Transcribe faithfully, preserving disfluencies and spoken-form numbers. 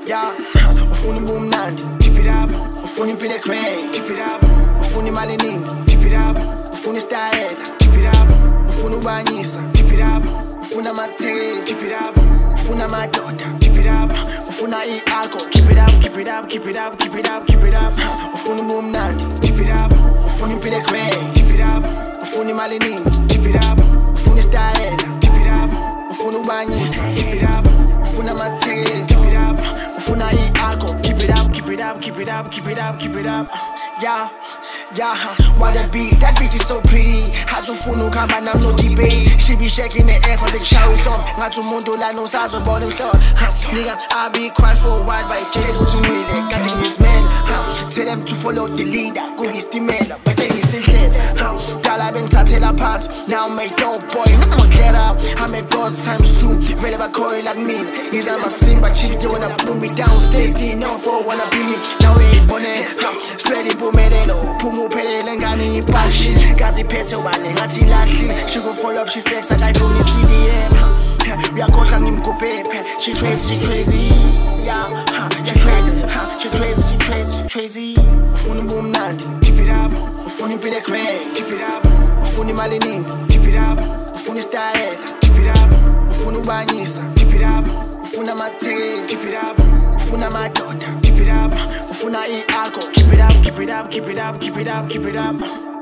Yeah, ufuna ubumnandi, keep it up. Ufuna impilo egrey, keep it up. Ufuna imali eningi, keep it up. Ufuna istyle, keep it up. Ufuna ubanyisa, keep it up. Ufuna amathekeli, keep it up. Ufuna amadoda, keep it up. Ufuna i-alcohol, keep it up, keep it up, keep it up, keep it up, keep it up. Ufuna ubumnandi, keep it up. Ufuna impilo egrey, keep it up. Ufuna imali eningi, keep it up. Ufuna istyle, keep it up. Ufuna ubanyisa, keep it up. Ufuna amathekeli, keep it up. Ufuna i-alcohol, keep it up, keep it up, keep it up, keep it up, keep it up. Yeah, yeah, why that beat? That beat is so pretty. Hazufuna ukuhamba nami no debate. She be shaking the ass, I take shower with them. Ngathi umuntu la nosazobona imhlolo. Nigga, I be quiet for a while, but itshele ukuthi umile kanti ngiyisimela. Tell them to follow the leader, kuyisitimela, batshele ngisindlela. Dala bengithathela phansi, now I'm a dope boy, I'ma get up. I'm a god times two, vele bakhoye like mina. Ngizama sing, but chicks they wanna pull me down. Stay still, no for wanna be me. Now we ain't born it, spread it, impumelelo, phuma uphelele ngani ibullshit. Kazi iphethe ubani ngathi ilahlile. She gon' fall off, she sex like iPhone C D M. Uyakhohlwa ngimgubhephe, she crazy, she crazy. Yeah, she crazy, she crazy, she crazy, she crazy. Ufuna ubumnandi, keep it up. Ufuna impilo egrey, keep it up. Ufuna imali eningi, keep it up. Ufuna istyle, keep it up. Ufuna ubanyisa, keep it up. Ufuna amathekeli, keep it up. Ufuna amadoda, keep it up. Ufuna i-alcohol, keep it up, keep it up, keep it up, keep it up, keep it up.